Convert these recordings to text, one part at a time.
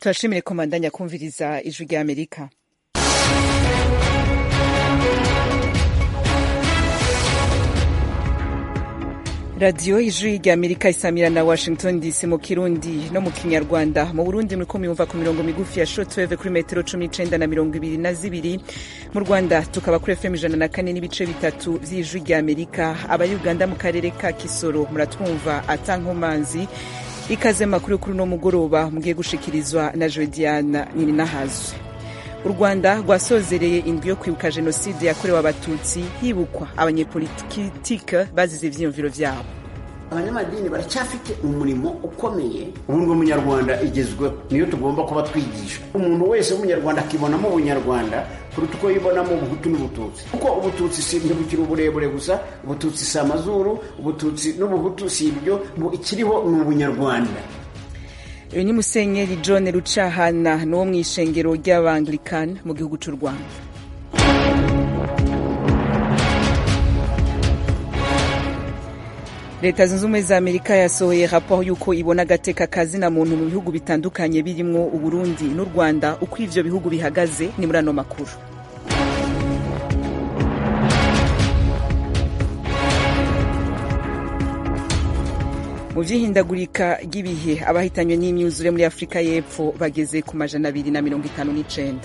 turashimire ko mandanya kumviriza ijwi rya Amerika. Radio ijwi rya Amerika isamira na Washington DC mu Kirundi no mu Kinyarwanda. Mu Burundi muriko muyumva ku mirongo migufi ya shortwave kuri metero 19 na 22. Mu Rwanda tukaba kuri FM 104 n'ibice bitatu vy'ijwi rya Amerika. Aba Uganda mu karere ka Kisoro muratwumva atankomanzi. Ikaze makuru kuri no mugoroba mugiye gushikirizwa na Jodiana Ninahazwe. U Rwanda rwasozereye indwi yo kwibuka jenoside yakorewe abatutsi hibukwa abanyepolitike bazize ivyiyumviro vyabo. Abanyamadini baracyafite umurimo ukomeye. Ubundi umunyarwanda igezweho niyo tugomba kuba twigisha. Umuntu wese w'umunyarwanda akibonamo ubunyarwanda kuruta uko yibonamo ubuhutu n'ubututsi. Kuko ubututsi si ntibukiri uburebure gusa, ubututsi si amazuru, ubututsi n'ubuhutu si ibyo, ikiriho ni ubunyarwanda. Uyu ni Musenyeri John Rucahana n'uwo mw'ishengero ry'Abanglican mu gihugu cy'u Rwanda. Leta zunze ubumwe za Amerika yasohoye raporo y'uko ibona agateka kazina muntu mu bihugu bitandukanye birimwo Uburundi n'u Rwanda. Uko ivyo bihugu bihagaze ni muri ano makuru. Mu vyihindagurika ry'ibihe abahitanywe n'imyuzure muri Afrika y'Epfo bageze ku 259.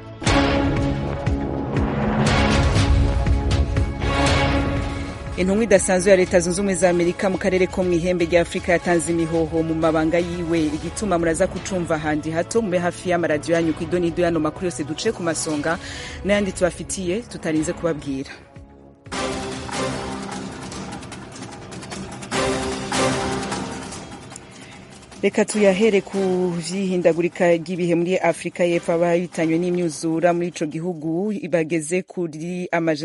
Intumwa idasanzwe ya Leta zunze ubumwe za Amerika mu karere ko mw'ihembe rya Afrika yatanze imihoho mu mabanga yiwe. Igituma muraza kucumva handi hato mube hafi y'amaradiyo yanyu kw'idonido y'ano makuru yose duce ku masonga n'ayandi tubafitiye tutarinze kubabwira. Reka tuyahere ku vyihindagurika ry'ibihe muri Afrika y'Epfo abahitanywe n'imyuzura muri ico gihugu bageze kuri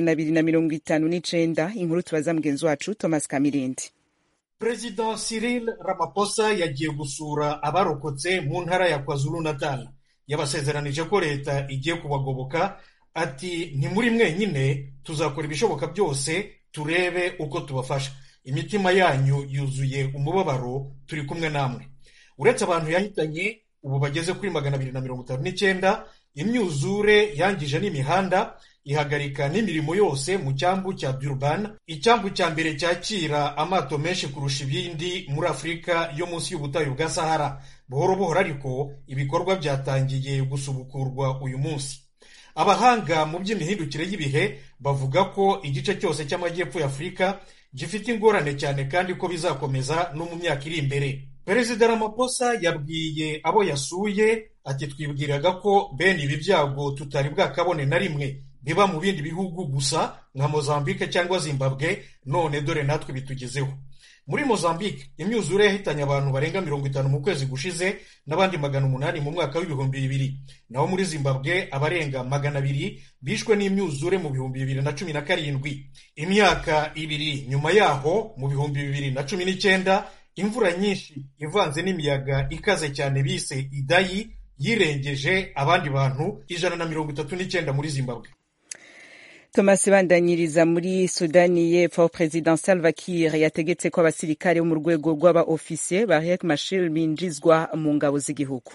259. Inkuru tubaza mugenzi wacu Thomas Kamirindi. President Cyril Ramaphosa yagiye gusura abarokotse mu ntara ya KwaZulu-Natal. Yabasezeranije ko leta igiye kubagoboka, ati ntimuri mwenyine, tuzakora ibishoboka byose turebe uko tubafasha. Imitima yanyu yuzuye umubabaro, turi kumwe namwe. Uretse abantu yahitanye ubu bageze kuri 259, imyuzure yangije n'imihanda, ihagarika n'imirimo yose mu cyambu cya Durban, icyambu cya mbere cyakira amato menshi kurusha ibindi muri Afrika yo munsi y'ubutayu bwa Sahara. Buhoro buhoro ariko ibikorwa byatangiye gusubukurwa uyu munsi. Abahanga mu by'imihindukire y'ibihe bavuga ko igice cyose cy'amajyepfo ya Afrika gifite ingorane cyane kandi ko bizakomeza no mu myaka iri imbere. Perezida Ramaphosa yabwiye abo yasuye ati twibwiraga ko bene ibi byago tutari bwakabone na rimwe biba mu bindi bihugu gusa nka Mozambique cyangwa Zimbabwe, none dore natwe bitugezeho. Muri Mozambique imyuzure yahitanye abantu barenga 50 mu kwezi gushize n'abandi 800 mu mwaka w'2000. Naho muri Zimbabwe abarenga 200 bishwe n'imyuzure mu 2017. Imyaka ibiri nyuma yaho mu 2019 imvura nyinshi ivanze n'imiyaga ikaze cyane bise Idai yirengeje abandi bantu 139 muri Zimbabwe. Thomas bandanyiriza muri Sudani y'Epfo. President Salva Kiir yategetse ko abasirikare bo mu rwego rw'aba-ofisiye ba Riek Machar binjizwa mu ngabo z'igihugu.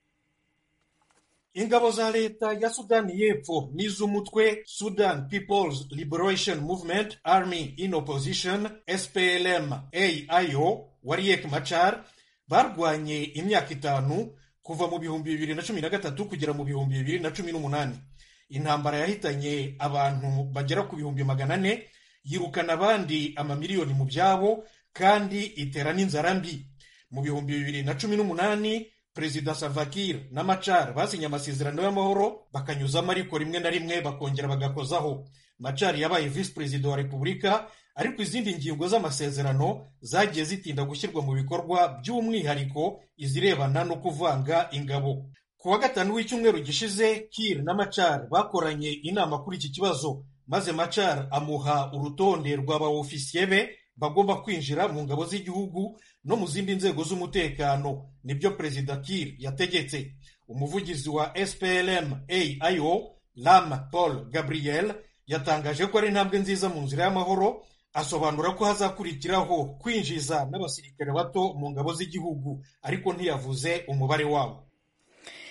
Ingabo za leta ya Sudani y'Epfo n'iz'umutwe Sudan People's Liberation Movement Army in Opposition SPLM-AIO wa Riek Machar barwanye imyaka 5 kuva mu 2013 kugera mu 2018. Intambara yahitanye abantu bagera ku 400,000, yirukana abandi amamiliyoni mu byabo kandi itera n'inzara mbi. Mu 2018 Perezida Salva Kiir na Machar basinye amasezerano y'amahoro bakanyuzamo ariko rimwe na rimwe bakongera bagakozaho. Machar yabaye vice president wa Repubulika, ariko izindi ngingo z'amasezerano zagiye zitinda gushyirwa mu bikorwa, by'umwihariko izirebana no kuvanga ingabo. Ku wa gatanu w'icyumweru gishize Kiir na Machar bakoranye inama kuri iki kibazo, maze Machar amuha urutonde rw'aba-ofisiye be bagomba kwinjira mu ngabo z'igihugu no mu zindi nzego z'umutekano. Nibyo Perezida Kiir yategetse. Umuvugizi wa SPLM-AIO Lam Paul Gabriel yatangaje ko ari intambwe nziza mu nzira y'amahoro, asobanura ko hazakurikiraho kwinjiza n'abasirikare bato mu ngabo z'igihugu, ariko ntiyavuze umubare wabo.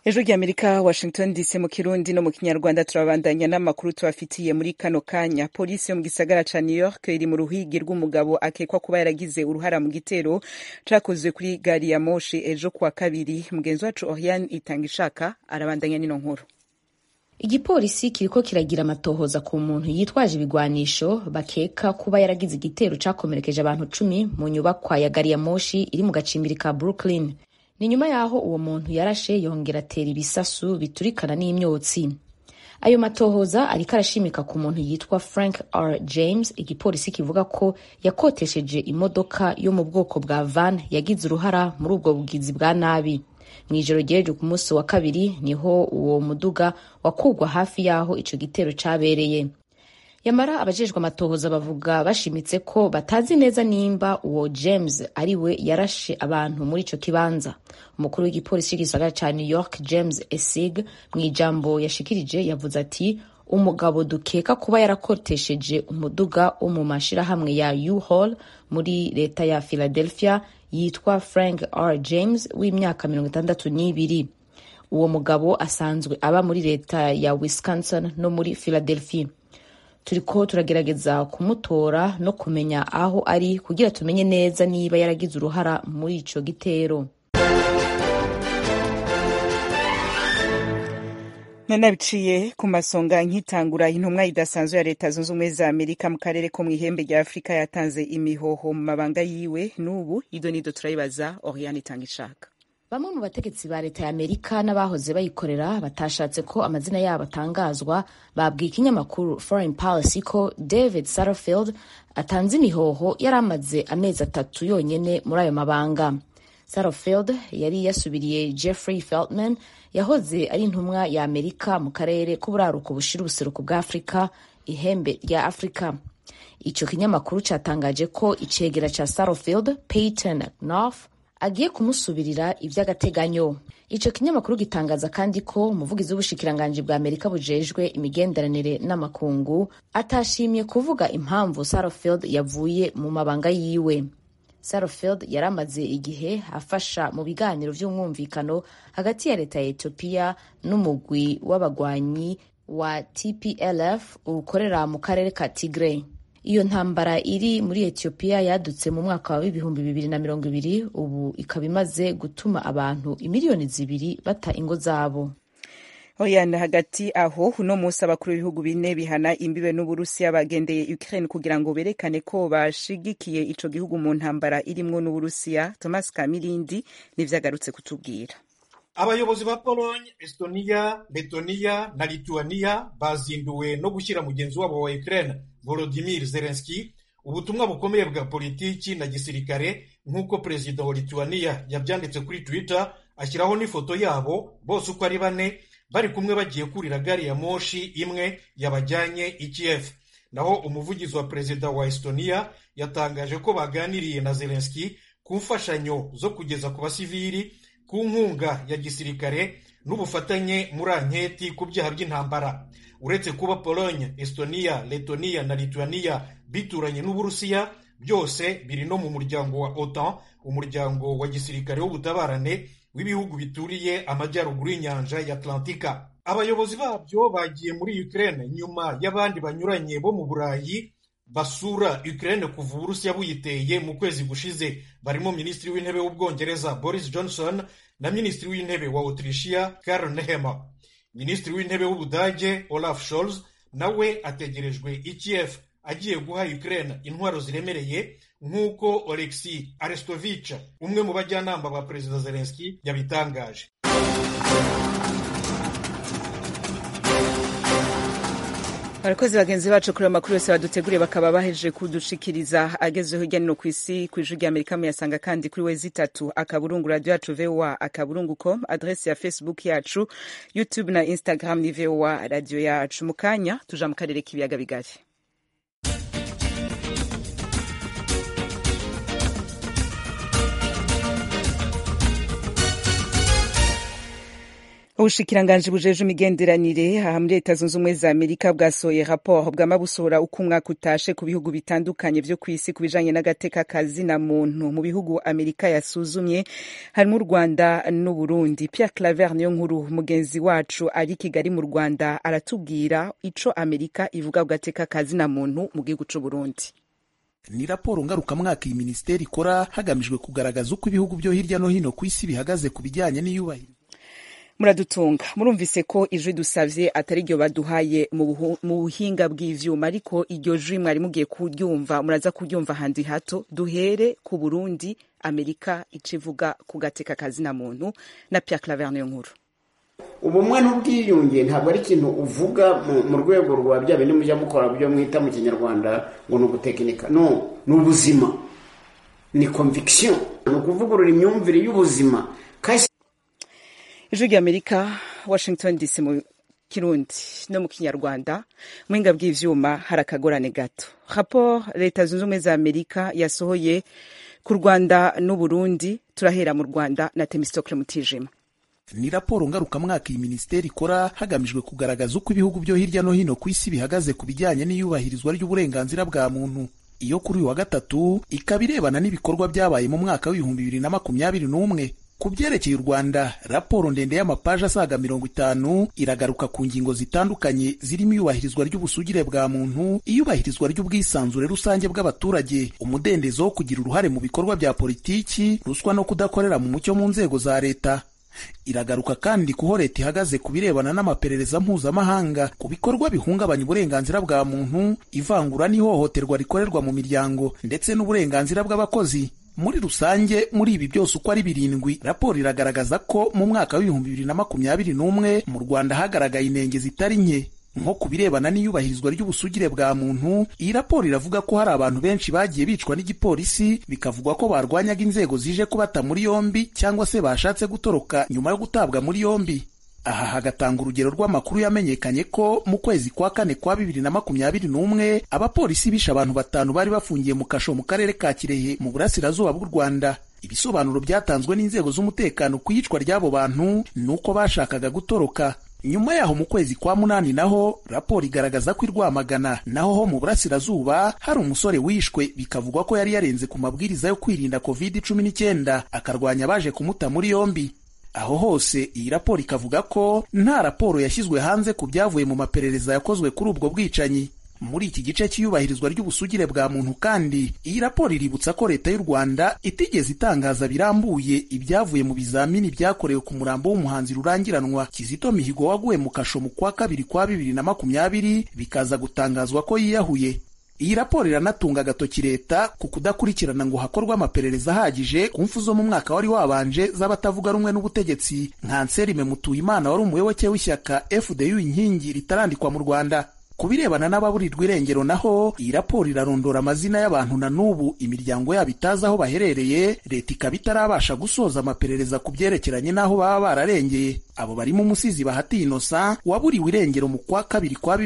Ejo ry'Amerika, Washington DC mu Kirundi no mu Kinyarwanda turabandanya n'amakuru tubafitiye muri kano kanya. Polisi yo mu gisagara ca New York iri mu ruhigi rw'umugabo akekwa kuba yaragize uruhara mu gitero cakozwe kuri gari ya moshi ejo kuwa kabiri. Mugenzi wacu Oriane Itangishaka arabandanya n'ino nkuru. Igipolisi kiriko kiragira amatohoza ku muntu yitwaje ibigwanisho bakeka kuba yaragize igitero cakomerekeje abantu 10 mu nyubakwa ya gari ya moshi iri mu gacimbiri ka Brooklyn. Ni nyuma yaho uwo muntu yarashe yongera atera ibisasu biturikana n'imyotsi. Ayo matohoza ariko arashimika ku muntu yitwa Frank R. James. Igipolisi kivuga ko yakotesheje imodoka yo mu bwoko bwa van yagize uruhara muri ubwo bugizi bwa nabi. Mwijoro ryejo ku munsi wa kabiri niho uwo muduga wakugwa hafi yaho ico gitero cabereye. Yamara abajejwe amatohoza bavuga bashimitse ko batazi neza nimba uwo James ariwe yarashe abantu muri ico kibanza. Umukuru w'igipolisi cy'igisagara ca New York, James Essig, mwijambo yashikirije yavuze ati umugabo dukeka kuba yarakotesheje umuduga wo mu mashirahamwe ya U-Haul muri leta ya Philadelphia yitwa Frank R. James w'imyaka 62. Uwo mugabo asanzwe aba muri leta ya Wisconsin no muri Philadelphia. Turiko turagerageza kumutora no kumenya aho ari kugira tumenye neza niba yaragize uruhara muri ico gitero. Nanabiciye ku masonga nkitangura intumwa idasanzwe ya leta zunze ubumwe za Amerika mu karere ko mw'ihembe rya Afrika yatanze imihoho mu mabanga yiwe. N'ubu idonido turayibaza Oriane Itangishaka. Bamwe mu bategetsi ba leta ya Amerika n'abahoze bayikorera batashatse ko amazina yabo atangazwa babwiye ikinyamakuru Foreign Policy ko David Satterfield atanze imihoho yari amaze amezi 3 yonyene muri ayo mabanga. Satterfield yari yasubiriye Jeffrey Feltman yahoze ari intumwa ya Amerika mu karere k'uburaruko bushira ubuseruko bwa Afrika, ihembe rya Afrika. Ico kinyamakuru catangaje ko icegera ca Satterfield, Peyton North, agiye kumusubirira ivy'agateganyo. Ico kinyamakuru gitangaza kandi ko umuvugizi w'ubushikiranganje bwa Amerika bujejwe imigenderanire n'amakungu atashimye kuvuga impamvu Satterfield yavuye mu mabanga yiwe. Satterfield yaramaze igihe afasha mu biganiro vy'umwumvikano hagati ya leta ya Ethiopia n'umugwi w'abagwanyi wa TPLF ukorera mu karere ka Tigray. Iyo ntambara iri muri Ethiopia yadutse mu mwaka wa 2020 ubu ikaba imaze gutuma abantu 2 miliyoni bata ingo zabo. Oyana hagati aho uno munsi abakuru b'ibihugu bine bihana imbibe n'Uburusiya bagendeye Ukraine kugira ngo berekane ko bashigikiye ico gihugu mu ntambara irimwo n'Uburusiya. Thomas Kamilindi nivyagarutse kutubwira. Abayobozi ba Pologne, Estonia, Letonia na Lithuania bazinduwe no gushyira mugenzi wabo wa Ukraine Volodymyr Zelensky ubutumwa bukomeye bwa politiki na gisirikare nk'uko perezida wa Lithuania yabyanditse kuri Twitter, ashyiraho n'ifoto yabo bose uko ari 4 bari kumwe bagiye kurira gari ya moshi imwe yabajyanye i Kiev. Naho umuvugizi wa perezida wa Estonia yatangaje ko baganiriye na Zelensky ku mfashanyo zo kugeza ku basivili, ku nkunga ya gisirikare n'ubufatanye muri anketi ku byaha by'intambara. Uretse kuba Pologne, Estonia, Letonia na Lithuania bituranye n'Uburusiya, byose biri no mu muryango wa OTAN, umuryango wa gisirikare w'ubutabarane w'ibihugu bituriye amajyaruguru y'inyanja ya Atlantika. Abayobozi babyo bagiye muri Ukraine nyuma y'abandi banyuranye bo mu Burayi basura Ukraine kuva Uburusiya buyiteye mu kwezi gushize. Barimo Minisitiri w'Intebe w'Ubwongereza Boris Johnson na Minisitiri w'Intebe wa Autrichia Karl Nehammer. Minisitiri w'Intebe w'Ubudage Olaf Scholz nawe ategerejwe i Kiev agiye guha Ukraine intwaro ziremereye nk'uko Oleksiy Arestovich, umwe mu bajyanama ba Perezida Zelensky, yabitangaje. Abakozi bagenzi bacu kuri amakuru yose baduteguriye bakaba bahejeje kudushikiriza agezeho hirya no kw'isi ku ijwi rya Amerika. Muyasanga kandi kuri wezi3 akaburungu radio yacu VOA akaburungu.com, adresse ya Facebook yacu, YouTube na Instagram ni VOA radio yacu. Mukanya tuja mu karere k'ibiyaga bigari. ubushikiranganji bujeje imigenderanire aha muri leta zunze ubumwe za amerika bwasohoye raporo bwama busohora uko umwaka utashe ku bihugu bitandukanye vyo kw'isi ku bijanye n'agateka kazina muntu mu bihugu amerika yasuzumye harimo u rwanda n'uburundi. Pierre Claver niyo nkuru mugenzi wacu ari Kigali mu Rwanda aratubwira ico amerika ivuga ku gateka kazina muntu mu gihugu c'uburundi. Ni raporo ngarukamwaka iyi minisiteri ikora hagamijwe kugaragaza uko ibihugu byo hirya no hino ku isi bihagaze ku bijyanye n'iyubahiriza. Muradutunga murumvise ko ijwi dusavye atari ryo baduhaye mu buhinga bw'ivyuma, ariko iryo jwi mwari mugiye kuryumva, muraza kuryumva handi hato. Duhere ku Burundi, Amerika icivuga ku gateka kazina muntu na Pierre Claver niyo nkuru. Ubumwe n'ubwiyunge ntabwo ari ikintu uvuga mu rwego rwa bya bindi mujya mukora byo mwita mu kinyarwanda ngo ni ugutekinika. No, ni ubuzima, ni conviction, ni ukuvugurura imyumvire y'ubuzima. Ijwi ry'Amerika, Washington DC mu Kirundi no mu Kinyarwanda. Muhinga bw'ivyuma hari akagorane gato. Rapport leta zunze ubumwe za Amerika yasohoye ku Rwanda n'Uburundi. Turahera mu Rwanda na Themistocle Mutijima. Ni raporo ngarukamwaka iyi minisiteri ikora hagamijwe kugaragaza uko ibihugu byo hirya no hino ku isi bihagaze ku bijyanye n'iyubahirizwa ry'uburenganzira bwa muntu. Iyo kuri uyu wa gatatu ikaba irebana n'ibikorwa byabaye mu mwaka w'2021. Ku byerekeye u Rwanda, raporo ndende y'amapaji asaga 50 iragaruka ku ngingo zitandukanye zirimo iyubahirizwa ry'ubusugire bwa muntu, iyubahirizwa ry'ubwisanzure rusange bw'abaturage, umudendezo wo kugira uruhare mu bikorwa bya politiki, ruswa no kudakorera mu mucyo mu nzego za leta. Iragaruka kandi kuho leta ihagaze ku birebana n'amaperereza mpuzamahanga ku bikorwa bihungabanya uburenganzira bwa muntu, ivangura n'ihohoterwa rikorerwa mu miryango ndetse n'uburenganzira bw'abakozi. Muri rusange, muri ibi byose uko ari 7, raporo iragaragaza ko mu mwaka w'2021 mu Rwanda hagaragaye inenge zitari nke. Nko ku birebana n'iyubahirizwa ry'ubusugire bwa muntu, iyi raporo iravuga ko hari abantu benshi bagiye bicwa n'igipolisi, bikavugwa ko barwanyaga inzego zije kubata muri yombi cyangwa se bashatse gutoroka nyuma yo gutabwa muri yombi. Aha hagatanga urugero rw'amakuru yamenyekanye ko mu kwezi kwa 4 kwa 2021 abapolisi bishe abantu 5 bari bafungiye mu kasho mu karere ka Kirehe mu burasirazuba bw'u Rwanda. Ibisobanuro byatanzwe n'inzego z'umutekano ku yicwa ry'abo bantu nuko bashakaga gutoroka. Nyuma yaho mu kwezi kwa 8 naho raporo igaragaza ko Rwamagana naho ho mu burasirazuba hari umusore wishwe, bikavugwa ko yari yarenze ku mabwiriza yo kwirinda COVID-19 akarwanya abaje kumuta muri yombi. Aho hose iyi raporo ikavuga ko nta raporo yashyizwe hanze ku byavuye mu maperereza yakozwe kuri ubwo bwicanyi. Muri iki gice cy'iyubahirizwa ry'ubusugire bwa muntu kandi, iyi raporo iributsa ko leta y'u Rwanda itigeze itangaza birambuye ibyavuye mu bizamini byakorewe ku murambo w'umuhanzi rurangiranwa Kizito Mihigo waguye mu kasho mu kwa 2 kwa 2020 bikaza gutangazwa ko yiyahuye. Iyi raporo iranatunga agatoki leta ku kudakurikirana ngo hakorwe amaperereza ahagije ku mfu zo mu mwaka wari wabanje z'abatavuga rumwe n'ubutegetsi nka Anselme Mutuyimana wari umuyoboke w'ishyaka FDU inkingi ritarandikwa mu Rwanda. Ku birebana n'ababurirwa irengero naho, iyi raporo irarondora amazina y'abantu na n'ubu imiryango yabo itazi aho baherereye, leta ikaba itarabasha gusoza amaperereza ku byerekeranye n'aho baba bararengeye. Abo barimo umusizi Bahati Innocent waburiwe irengero mu kwa 2 kwa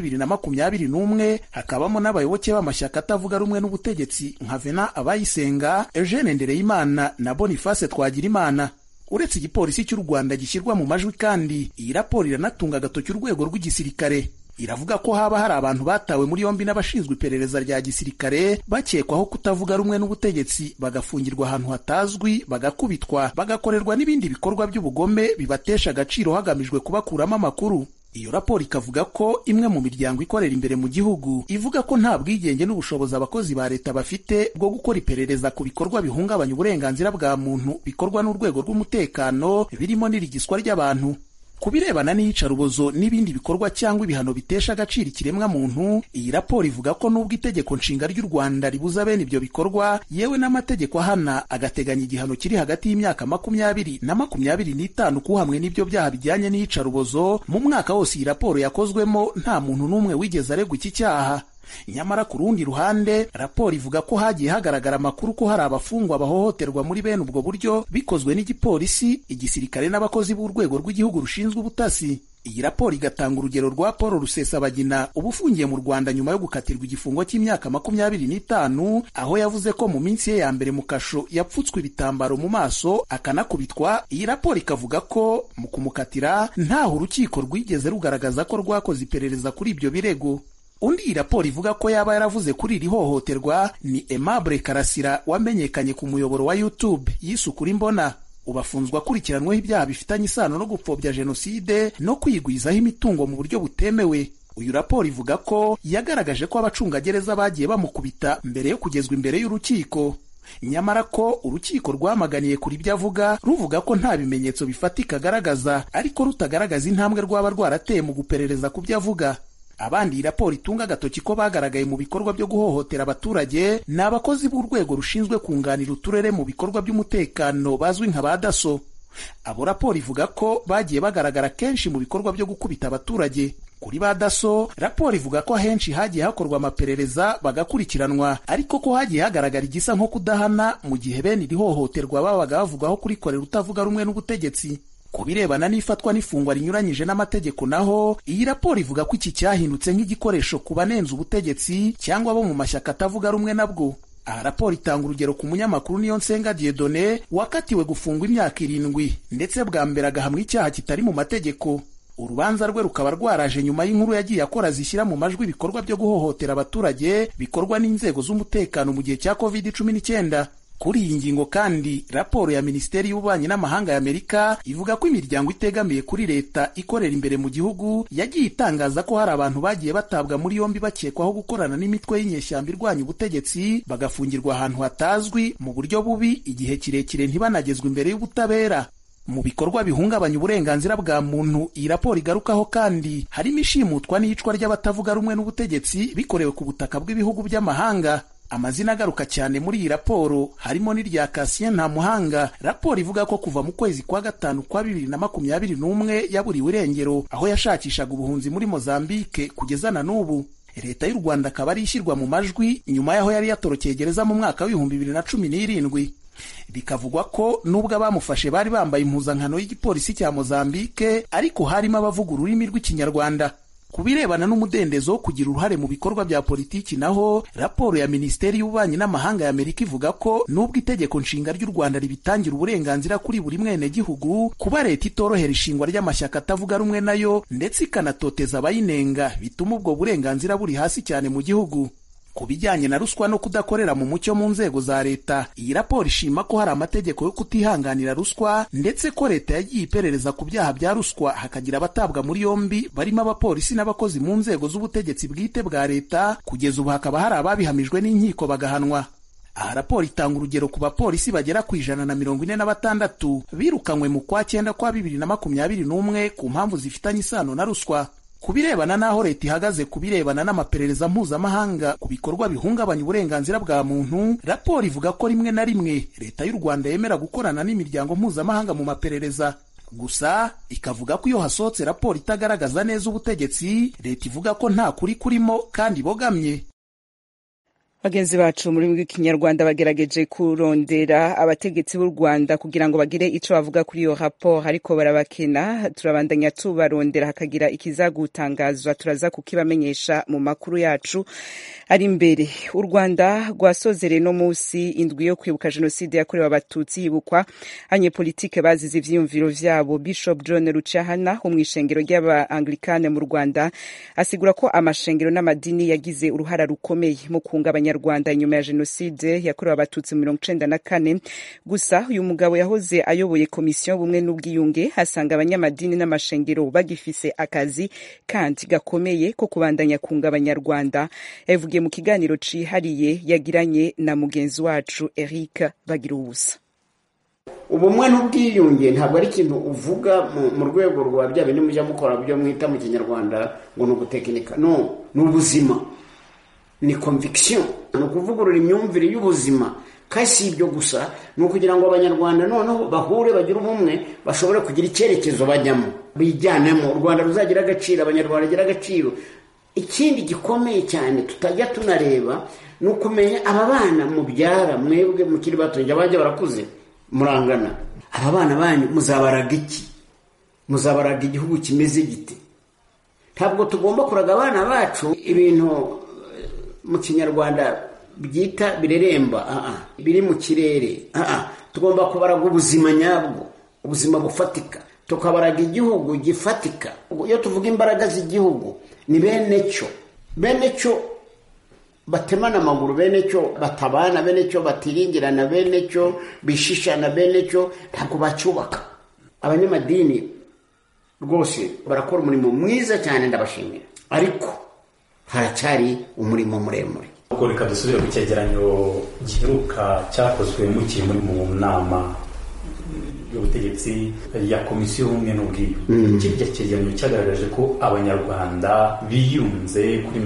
2021, hakabamo n'abayoboke b'amashyaka atavuga rumwe n'ubutegetsi nka Venant Abayisenga, Eugene Ndereyimana na Boniface Twagirimana. Uretse igipolisi cy'u Rwanda gishyirwa mu majwi kandi, iyi raporo iranatunga agatoki urwego rw'igisirikare. Iravuga ko haba hari abantu batawe muri yombi n'abashinzwe iperereza rya gisirikare bakekwaho kutavuga rumwe n'ubutegetsi, bagafungirwa ahantu hatazwi, bagakubitwa, bagakorerwa n'ibindi bikorwa by'ubugome bibatesha agaciro hagamijwe kubakuramo amakuru. Iyo raporo ikavuga ko imwe mu miryango ikorera imbere mu gihugu ivuga ko nta bwigenge n'ubushobozi abakozi ba leta bafite bwo gukora iperereza ku bikorwa bihungabanya uburenganzira bwa muntu bikorwa n'urwego rw'umutekano, birimo n'irigiswa ry'abantu. Ku birebana n'iyicarubozo n'ibindi bikorwa cyangwa ibihano bitesha agaciro ikiremwa muntu, iyi raporo ivuga ko nubwo itegeko nshinga ry'u Rwanda ribuza bene ibyo bikorwa, yewe n'amategeko ahana agateganya igihano kiri hagati y'imyaka 20 na 25 kuhamwe n'ibyo byaha bijyanye n'iyicarubozo. Mu mwaka wose iyi raporo yakozwemo nta muntu n'umwe wigeze aregwa iki cyaha. Nyamara ku rundi ruhande, raporo ivuga ko hagiye hagaragara amakuru ko hari abafungwa bahohoterwa muri bene ubwo buryo bikozwe n'igipolisi, igisirikare n'abakozi b'urwego rw'igihugu rushinzwe ubutasi. Iyi raporo igatanga urugero rwa Paul Rusesabagina uba ufungiye mu Rwanda nyuma yo gukatirwa igifungo cy'imyaka 25, aho yavuze ko mu minsi ye ya mbere mu kasho yapfutswe ibitambaro mu maso akanakubitwa. Iyi raporo ikavuga ko mu kumukatira ntaho urukiko rwigeze rugaragaza ko rwakoze iperereza kuri ibyo birego. Undi iyi raporo ivuga ko yaba yaravuze kuri iri hohoterwa ni Aimable Karasira wamenyekanye ku muyoboro wa YouTube yisukura imbona. Ubafunzwe akurikiranweho ibyaha bifitanye isano no gupfobya jenoside no kwigwizaho imitungo mu buryo butemewe. Uyu raporo ivuga ko yagaragaje ko abacungagereza bagiye bamukubita mbere yo kugezwa imbere y'urukiko, nyamara ko urukiko rwamaganiye kuri ibyo avuga, ruvuga ko nta bimenyetso bifatika agaragaza, ariko rutagaragaza intambwe rwaba rwarateye mu guperereza ku byo avuga. Abandi iyi raporo itunga agatoki ko bagaragaye mu bikorwa byo guhohotera abaturage ni abakozi b'urwego rushinzwe kunganira uturere mu bikorwa by'umutekano bazwi nka ba DASSO. Abo raporo ivuga ko bagiye bagaragara kenshi mu bikorwa byo gukubita abaturage. Kuri ba DASSO, raporo ivuga ko ahenshi hagiye hakorwa amaperereza bagakurikiranwa, ariko ko hagiye hagaragara igisa nko kudahana mu gihe bene iri hohoterwa babaga bavugwaho kurikorera utavuga rumwe n'ubutegetsi. Ku birebana n'ifatwa n'ifungwa rinyuranyije n'amategeko naho, iyi raporo ivuga ko iki cyahindutse nk'igikoresho ku banenze ubutegetsi cyangwa bo mu mashyaka atavuga rumwe nabwo. Aha raporo itanga urugero ku munyamakuru Niyonsenga Dieudonné wakatiwe gufungwa imyaka 7 ndetse bwa mbere agahamwa icyaha kitari mu mategeko. Urubanza rwe rukaba rwaraje nyuma y'inkuru yagiye akora zishyira mu majwi ibikorwa byo guhohotera abaturage bikorwa n'inzego z'umutekano mu gihe cya COVID-19. Kuri iyi ngingo kandi, raporo ya Minisiteri y'Ububanyi n'Amahanga y'Amerika ivuga ko imiryango itegamiye kuri leta ikorera imbere mu gihugu yagiye itangaza ko hari abantu bagiye batabwa muri yombi bakekwaho gukorana n'imitwe y'inyeshyamba irwanya ubutegetsi, bagafungirwa ahantu hatazwi mu buryo bubi igihe kirekire ntibanagezwe imbere y'ubutabera. Mu bikorwa bihungabanya uburenganzira bwa muntu iyi raporo igarukaho kandi harimo ishimutwa n'iyicwa ry'abatavuga rumwe n'ubutegetsi bikorewe ku butaka bw'ibihugu by'amahanga. Amazina agaruka cyane muri iyi raporo harimo n'irya Cassien Ntamuhanga. Raporo ivuga ko kuva mu kwezi kwa gatanu kwa 2021 yaburiwe irengero aho yashakishaga ubuhunzi muri Mozambique kugeza na n'ubu. Leta y'u Rwanda akaba ari ishyirwa mu majwi nyuma yaho yari yatorokeye gereza mu mwaka wa 2017. Bikavugwa ko nubwo abamufashe bari bambaye impuzankano y'igipolisi cya Mozambique, ariko harimo abavuga ururimi rw'ikinyarwanda. Ku birebana n'umudendezo wo kugira uruhare mu bikorwa bya politiki naho, raporo ya Minisiteri y'Ububanyi n'Amahanga y'Amerika ivuga ko nubwo itegeko nshinga ry'u Rwanda ribitangira uburenganzira kuri buri mwenegihugu, kuba leta itorohera ishingwa ry'amashyaka atavuga rumwe nayo ndetse ikanatoteza abayinenga bituma ubwo burenganzira buri hasi cyane mu gihugu. Ku bijyanye na ruswa no kudakorera mu mucyo mu nzego za leta, iyi raporo ishima ko hari amategeko yo kutihanganira ruswa ndetse ko leta yagiye iperereza ku byaha bya ruswa hakagira abatabwa muri yombi barimo abapolisi n'abakozi mu nzego z'ubutegetsi bwite bwa leta, kugeza ubu hakaba hari ababihamijwe n'inkiko bagahanwa. Aha raporo itanga urugero ku bapolisi bagera ku 146 birukanywe mu kwa 9 kwa 2021 ku mpamvu zifitanye isano na ruswa. Ku birebana n'aho leta ihagaze ku birebana n'amaperereza mpuzamahanga ku bikorwa bihungabanya uburenganzira bwa muntu, raporo ivuga ko rimwe na rimwe leta y'u Rwanda yemera gukorana n'imiryango mpuzamahanga mu maperereza. Gusa ikavuga ko iyo hasohotse raporo itagaragaza neza ubutegetsi, leta ivuga ko nta kuri kurimo kandi bogamye. Bagenzi bacu muri w'ikinyarwanda bagerageje kurondera abategetsi b'u Rwanda kugira ngo bagire ico bavuga kuri iyo rapport, ariko barabakena. Turabandanya tubarondera hakagira ikizagutangazwa turaza kukibamenyesha mu makuru yacu ari imbere. U Rwanda rwasozere no musi indwi yo kwibuka jenoside yakorewe abatutsi yibukwa abanyepolitike bazize ivyiyumviro vyabo. Bishop John Rucahana wo mw'ishengero ry'aba-Anglikane mu Rwanda asigura ko amashengero n'amadini yagize uruhara rukomeye mu kunga Abanyarwanda nyuma ya jenoside yakorewe abatutsi 1994. Gusa uyu mugabo yahoze ayoboye komisiyo bumwe n'ubwiyunge asanga abanyamadini n'amashengero bagifise akazi kandi gakomeye ko kubandanya kunga Abanyarwanda. Yavugiye mu kiganiro cihariye yagiranye na mugenzi wacu Eric Bagirubusa. Ubumwe n'ubwiyunge ntabwo ari ikintu uvuga mu rwego rwa bya bindi mujya mukora byo mwita mu kinyarwanda ngo ni ugutekinika. No, ni ubuzima, ni conviction, ni ukuvugurura imyumvire y'ubuzima. Kasi ibyo gusa ni ukugira ngo Abanyarwanda noneho bahure bagire ubumwe, bashobore kugira icyerekezo bajyamo, bijyanemo, u Rwanda ruzagira agaciro, Abanyarwanda bagira agaciro. Ikindi gikomeye cyane tutajya tunareba ni ukumenya aba bana mubyara mwebwe mukiri bato, njye abajya barakuze murangana, aba bana banyu muzabaraga iki? muzabaraga igihugu kimeze gite? Ntabwo tugomba kuraga abana bacu ibintu mu kinyarwanda byita bireremba, biri mu kirere. Tugomba kubaraga ubuzima nyabwo, ubuzima bufatika, tukabaraga igihugu gifatika. Iyo tuvuga imbaraga z'igihugu ni bene cyo batemana amaguru, bene cyo batabana, bene cyo batiringirana, bene cyo bishishana, bene cyo ntabwo bacyubaka. Abanyamadini rwose barakora umurimo mwiza cyane, ndabashimira, ariko haracyari umurimo muremure. Ubwo reka dusubire ku cyegeranyo giheruka cyakozwe mu nama y'ubutegetsi ya komisiyo y'ubumwe n'ubwiyunge. Kirya cyegeranyo cyagaragaje ko abanyarwanda biyunze kuri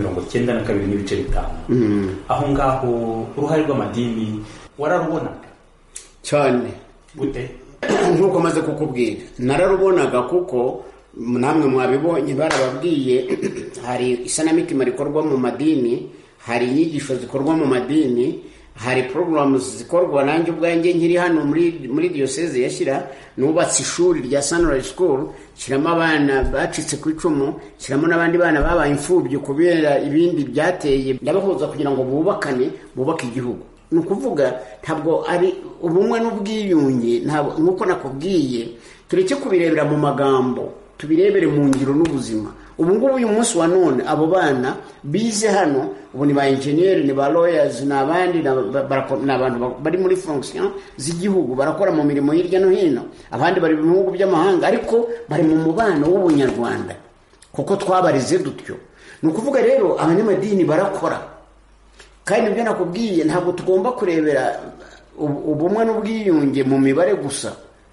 92.5%. Aho ngaho uruhare rw'amadini wararubonaga cyane gute? Nk'uko maze kukubwira, nararubonaga kuko namwe mwabibonye, barababwiye hari isanamitima rikorwa mu madini, hari inyigisho zikorwa mu madini, hari programs zikorwa. Nanjye ubwanjye nkiri hano muri diocese yashyira nubatse ishuri rya Sunrise School, kiramo abana bacitse ku icumu, kiramo n'abandi bana babaye imfubyi kubera ibindi byateye, ndabahuza kugira ngo bubake igihugu. Ni ukuvuga ntabwo ari ubumwe n'ubwiyunge, nk'uko nakubwiye, tureke kubirebera mu magambo, tubirebere mu ngiro n'ubuzima. Ubu ngubu uyu munsi wa none abo bana bize hano, ubu ni ba engineer, ni ba lawyers, n'abandi n'abantu bari muri fonction z'igihugu, barakora mu mirimo hirya no hino, abandi bari mu bihugu by'amahanga, ariko bari mu mubano w'ubunyarwanda kuko twabarize dutyo. Ni ukuvuga rero abanyamadini barakora, kandi ibyo nakubwiye ntabwo tugomba kurebera ubumwe n'ubwiyunge mu mibare gusa.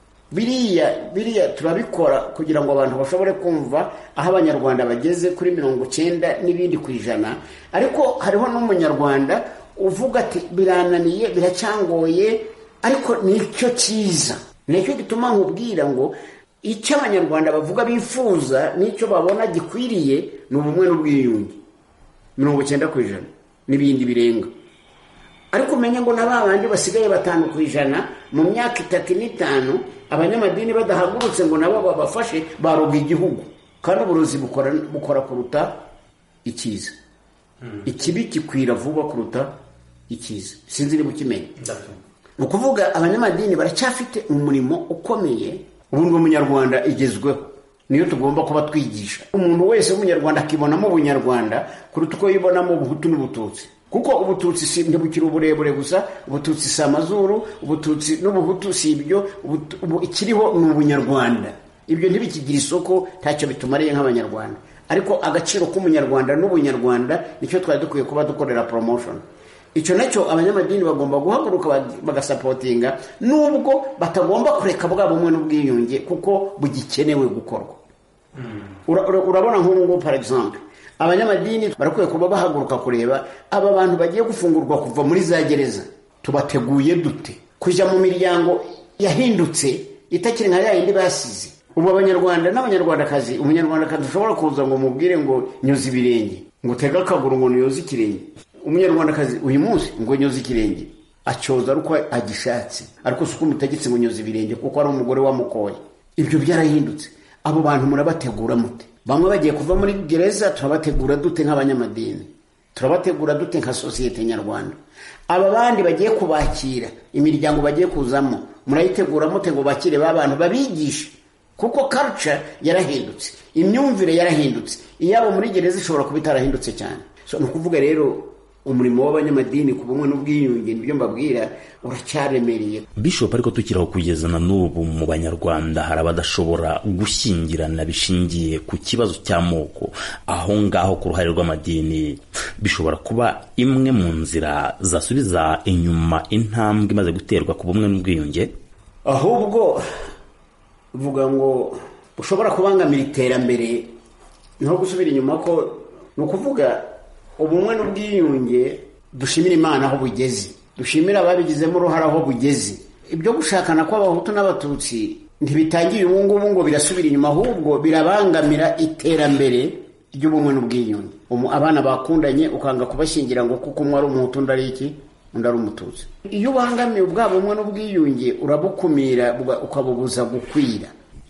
Biriya turabikora kugira ngo abantu bashobore kumva aho abanyarwanda bageze kuri 90 n'ibindi %. Ariko hariho n'umunyarwanda uvuga ati birananiye, biracyangoye, ariko nicyo cyiza. Nicyo gituma nkubwira ngo icyo abanyarwanda bavuga bifuza n'icyo babona gikwiriye ni ubumwe n'ubwiyunge 90% n'ibindi birenga. Ariko umenye ngo n'abandi basigaye 5% mu myaka 3 n'itanu, abanyamadini badahagurutse ngo nabo babafashe, baroga igihugu. Kandi uburozi bukora kuruta icyiza. Ikibi kikwira vuba kuruta icyiza. Sinzi niba ukimenye. Ni ukuvuga abanyamadini baracyafite umurimo ukomeye. Ubundi umunyarwanda igezweho niyo tugomba kuba twigisha. Umuntu wese w'umunyarwanda akibonamo ubunyarwanda kuruta uko yibonamo ubuhutu n'ubututsi. Kuko ubututsi si ntibukiri uburebure gusa, ubututsi si amazuru, ubututsi n'ubuhutu si ibyo, ikiriho ni ubunyarwanda. Ibyo ntibikigira isoko, ntacyo bitumariye nk'abanyarwanda. Ariko agaciro k'umunyarwanda n'ubunyarwanda nicyo twari dukwiye kuba dukorera promotion. Icyo nacyo abanyamadini bagomba guhaguruka bagasapotinga, nubwo batagomba kureka bwa bumwe n'ubwiyunge kuko bugikenewe gukorwa. Urabona nk'ubu par exemple, abanyamadini barakwiye kuba bahaguruka kureba aba bantu bagiye gufungurwa kuva muri za gereza, tubateguye dute kujya mu miryango yahindutse itakiri nka yayindi basize. Ubu abanyarwanda n'abanyarwandakazi, umunyarwandakazi ushobora kuza ngo mubwire ngo nyoza ibirenge, ngo tega akaguru ngo nyoza ikirenge. Umunyarwandakazi uyu munsi ngo nyoza ikirenge acyoza ariko agishatse, ariko suko mutegetse ngo nyoza ibirenge kuko ari umugore wamukoye. Ibyo byarahindutse. Abo bantu murabategura mute? Bamwe bagiye kuva muri gereza, turabategura dute nk'abanyamadini? Turabategura dute nka societe nyarwanda? Aba bandi bagiye kubakira, imiryango bagiye kuzamo, murayitegura mute ngo bakire babantu babigisha? Kuko culture yarahindutse, imyumvire yarahindutse. Iyabo muri gereza ishobora kuba itarahindutse cyane. So nukuvuga rero umurimo w'abanyamadini ku bumwe n'ubwiyunge nibyo mbabwira uracyaremereye. Bishop, ariko tukiraho kugeza na n'ubu mu banyarwanda hari abadashobora gushyingirana bishingiye ku kibazo cy'amoko. Aho ngaho ku ruhare rw'amadini bishobora kuba imwe mu nzira zasubiza inyuma intambwe imaze guterwa ku bumwe n'ubwiyunge. Ahubwo vuga ngo ushobora kubangamira iterambere no gusubira inyuma, ko nukuvuga ubumwe n'ubwiyunge dushimira Imana aho bugeze, dushimira ababigizemo uruhare aho bugeze. Ibyo gushakana kw'abahutu n'abatutsi ntibitangiye ubu ngubu ngo birasubira inyuma, ahubwo birabangamira iterambere ry'ubumwe n'ubwiyunge. Abana bakundanye ukanga kubashyingira ngo kuko umwe ari umuhutu undi ari iki, undi ari umututsi. Iyo ubangamiye ubwa bumwe n'ubwiyunge urabukumira ukabubuza gukwira.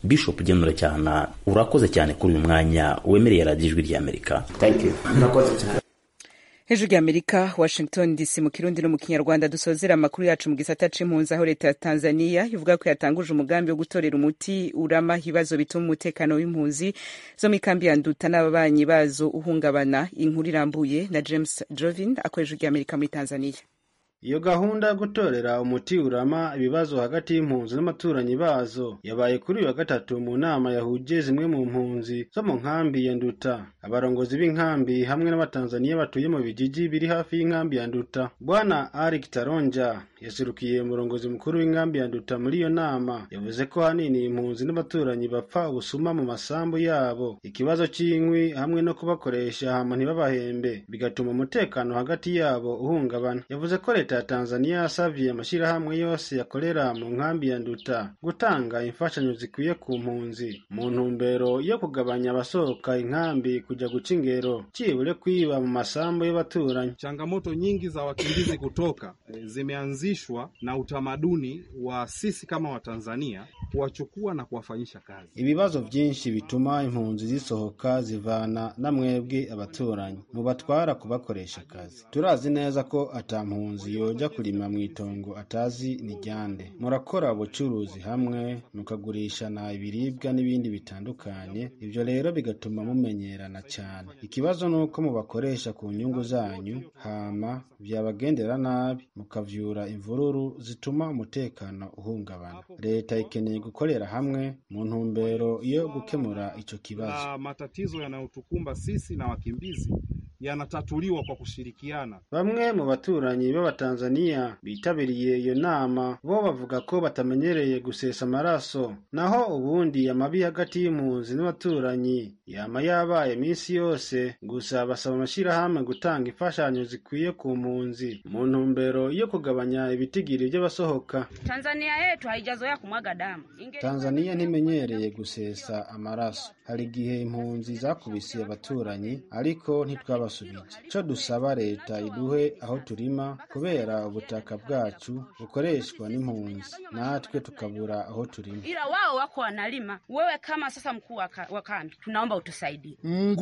Bishop Genura cyane urakoze cyane kuri uyu mwanya wemereye radiyo ijwi ry'Amerika. Thank you. Murakoze cyane. Hejuru y'Amerika, Washington DC mu Kirundi no mu Kinyarwanda. Dusozera amakuru yacu mu gisata c'impunzi, aho leta ya Tanzania ivuga ko yatanguje umugambi wo gutorera umuti urama ibibazo bituma umutekano w'impunzi zo mu ikambi ya Nduta n'ababanyi bazo uhungabana. Inkuru irambuye na James Jovin akoresha y'Amerika muri Tanzania. Iyo gahunda yo gutorera umuti urama ibibazo hagati y'impunzi n'amaturanyi bazo yabaye kuri uyu wa gatatu mu nama yahuje zimwe mu mpunzi zo mu nkambi ya Nduta. Abarongozi b'inkambi hamwe n'abatanzaniya batuye mu bijiji biri hafi y'inkambi ya Nduta. Bwana Eric Taronja yasirukiye umurongozi mukuru w'inkambi ya Nduta muri iyo nama, yavuze ko hanini impunzi n'abaturanyi bapfa ubusuma mu masambu yabo, ikibazo cy'inkwi hamwe no kubakoresha hama ntibabahembe bigatuma umutekano hagati yabo uhungabana. Yavuze ko leta ya Tanzania yasavye amashirahamwe yose yakorera mu nkambi ya Nduta gutanga imfashanyo zikwiye ku mpunzi mu ntumbero yo kugabanya abasohoka inkambi kuja guca ingero, cibure kwiba mu masambu y'abaturanyi. Changamoto nyingi za wakimbizi kutoka zimeanzishwa na utamaduni wa sisi kama Watanzania kuwachukua na kuwafanyisha kazi. Ibibazo vyinshi bituma impunzi zisohoka zivana na mwebwe abaturanyi mubatwara kubakoresha kazi. Turazi neza ko atampunzi yoja kulima mwitongo atazi ni ryande. Murakora ubucuruzi hamwe mukagurisha na ibiribwa n'ibindi bitandukanye, ivyo rero bigatuma mumenyerana cyane. Ikibazo nuko mubakoresha ku nyungu zanyu hama vyabagendera nabi mukavyura imvururu zituma umutekano uhungabana. Leta ikeneye gukorera hamwe mu ntumbero yo gukemura ico kibazo. Matatizo yanayotukumba sisi na wakimbizi yanatatuliwa kwa kushirikiana. Bamwe mu baturanyi b'Abatanzania bitabiriye iyo nama bo bavuga ko batamenyereye gusesa amaraso, naho ubundi amabi hagati y'impunzi n'abaturanyi yama yabaye minsi yose. Gusa basaba amashirahamwe gutanga imfashanyo zikwiye ku mpunzi mu ntumbero yo kugabanya ibitigiri by'abasohoka. Tanzania yetu haijazoea kumwaga damu. Tanzania ntimenyereye gusesa amaraso. Hari igihe impunzi zakubisiye abaturanyi ariko ntitwabasubije. Cyo dusaba leta iduhe aho turima kubera ubutaka bwacu bukoreshwa n'impunzi, natwe tukabura aho turima. Ila wao wako wanalima. Wewe kama sasa mkuu wa kambi, tunaomba utusaidie.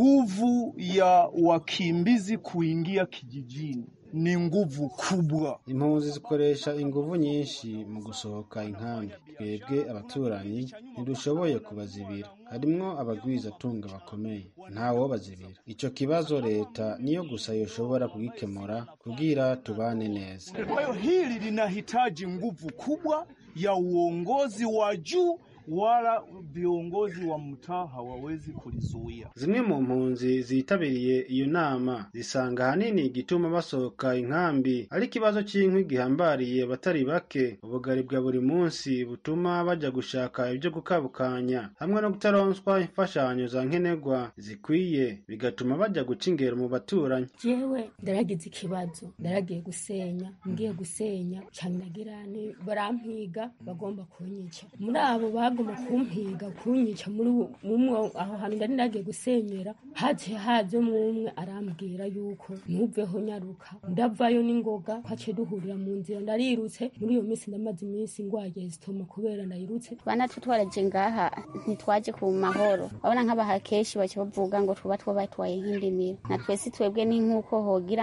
Nguvu ya wakimbizi kuingia kijijini ni nguvu kubwa. Impunzi zikoresha inguvu nyinshi mu gusohoka inkambi. Twebwe abaturanyi ntidushoboye kubazibira. Harimwo abagwiza tunga bakomeye, ntawo bazibira. Ico kibazo leta niyo gusa yoshobora kugikemura kugira tubane neza. Kwa hiyo hili linahitaji nguvu kubwa ya uongozi wa juu, wala viongozi wa mtaa hawawezi kulizuia. Zimwe mu mpunzi zitabiriye iyo nama zisanga hanini igituma basohoka inkambi ari kibazo cy'inkwi gihambariye batari bake. Ubugari bwa buri munsi butuma baja gushaka ibyo gukabukanya hamwe no gutaronswa imfashanyo za nkenerwa zikwiye, bigatuma baja guca ingero mu baturanyi. Jewe ndaragize ikibazo, ndaragiye gusenya, ngiye gusenya cyangirane barampiga bagomba kunyica. Muri abo bagomba kumpiga kunyica muri umwe aho hantu ndari ndagiye gusenyera, haje umwe arambwira yuko ntuveho nyaruka. Ndavayo n'ingoga kwace duhurira mu nzira, ndarirutse. Muri iyo minsi ndamaze iminsi ngwaye zitoma kubera ndayirutse. Bana tutwaraje ngaha ntitwaje ku mahoro. Babona nk'abahakeshi bace bavuga ngo tuba twabatwaye nk'indimira. Na twese twebwe ni nkuko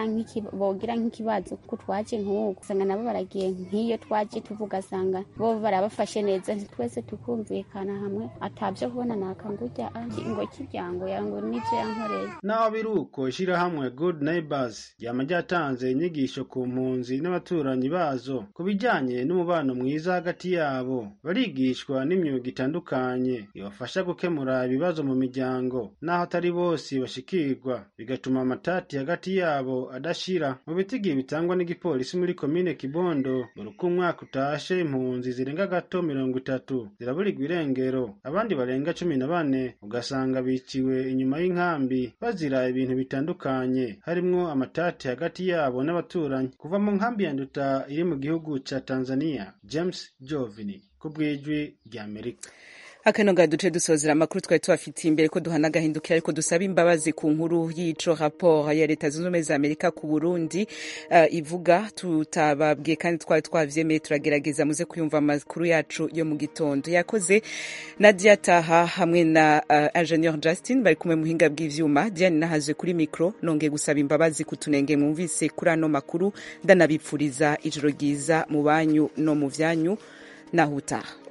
bogira nk'ikibazo ko twaje nk'uko sanga nabo baragiye nk'iyo twaje tuvuga sanga bo barabafashe neza, twese tukumvikana hamwe atavyo kubona nakangurya ngo kiryango yango n'ivyo yankoreye. Naho biruko ishirahamwe Good Neighbors yamajatanze inyigisho ku mpunzi n'abaturanyi bazo kubijanye n'umubano mwiza hagati yabo. Barigishwa n'imyuga itandukanye ibafasha gukemura ibibazo mu miryango, naho atari bose bashikirwa, bigatuma amatati hagati yabo adashira. Mu bitigi bitangwa n'igipolisi muri komine Kibondo, mu rukumwaka utashe impunzi zirenga gato 30 ziraburirwa irengero, abandi barenga 14 ugasanga biciwe inyuma y'inkambi bazira ibintu bitandukanye, harimwo amatati hagati yabo n'abaturanyi. Kuva mu nkambi ya Nduta iri mu gihugu ca Tanzania, James Jovini, kubwijwi rya Amerika. akanoga duce dusozera amakuru twari tubafitiye imbere ko duhana agahindukira ariko dusaba imbabazi ku nkuru y'ico rapport ya leta zunze ubumwe za Amerika ku Burundi ivuga tutababwiye kandi twari twavyemeye turagerageza muze kuyumva amakuru yacu yo mu gitondo yakoze Nadia Taha hamwe na Ingenieur Justin bari kumwe muhinga bw'ivyuma Diane nahaje kuri micro nongeye gusaba imbabazi kutunenge mwumvise kuri ano makuru ndanabipfuriza ijoro ryiza mu banyu no mu vyanyu nahutaha.